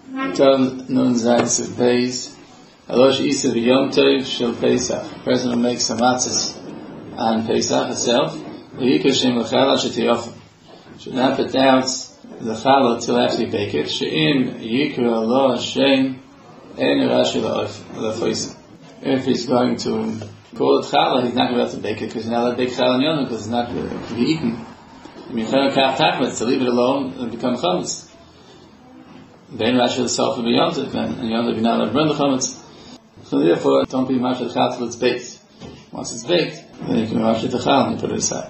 Tov Nun Zayin Siv Beis Alosh Isa V'Yom Tov Shel Pesach. The person who makes some matzahs on Pesach itself, V'yikashim L'chala Shetiyofim, should not put out the challah till after you bake it. She'im Yikra Allah Hashem En Rashi L'Foisim. If he's going to call it challah, he's not going to bake it because he's not allowed to bake challah in Yom because it's not going to be eaten. To leave it alone and become chametz. Then Rashi itself will be yontif, and yontif you're not allowed to burn the chametz. So therefore, don't be mashal chat till it's baked. Once it's baked, then you can mashal the chal and you put it aside.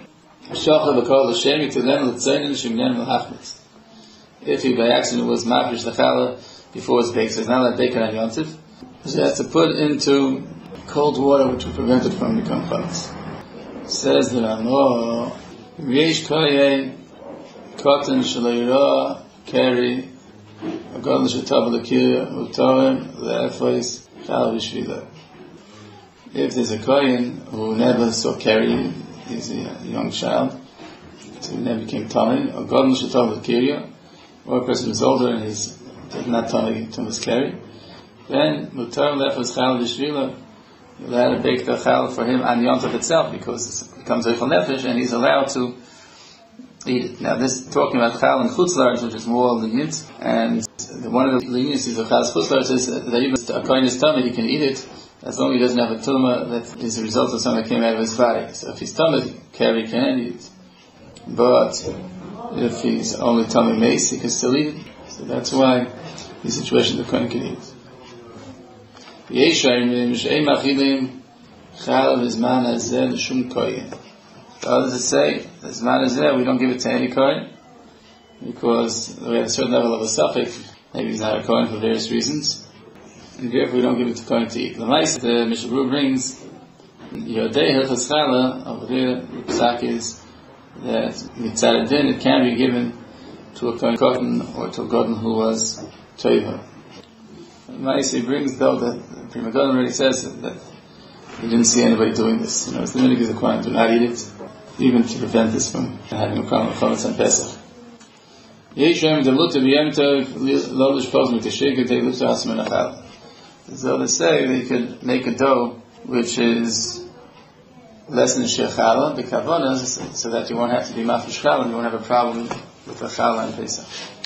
If he by accident was mafresh the challah before it's baked, so he's not allowed to bake it on yontif, so he has to put into cold water which will prevent it from becoming chametz. Says the Ramo, V'yesh koyen koten shleira keri agadol shetav l'kir u'torem le'efos chal v'shvila. If there's a kohen who never saw keri, he's a young child, so he never became tamei, agadol shetav l'kir, or a person who's older and he's not tamei to his keri, then u'torem le'efos chal v'shvila, you'll have to bake the chal for him on Yom Tov itself because it becomes Eichel Nefesh and he's allowed to eat it. Now this talking about chal and chutz la'aretz, which is more lenient, and one of the leniencies of chal's chutz la'aretz is that even if a kohen is tummy, he can eat it as long as he doesn't have a tumah that is a result of something that came out of his body. So if he's tummy, keri can eat it. But if he's only tummy mace, he can still eat it. So that's why in this situation the kohen can eat it. Others say, this man is there, we don't give it to any kohen, because we have a certain level of a suffix, maybe he's not a kohen for various reasons, and therefore we don't give it to kohen to eat. The Mishnah Berurah brings, Yodei Hilchos Challah, over there, the psak is, that mitzad din, it can be given to a kohen or to a gadol who was toiva. Maisi brings though that the Prima Gadol already says that he didn't see anybody doing this. It's the minhag of the Kohen to not eat it, even to prevent this from having a problem with chametz on Pesach. So they say they could make a dough which is less than shechala, the kavanah, so that you won't have to be mafresh challah, and you won't have a problem with the challah on Pesach.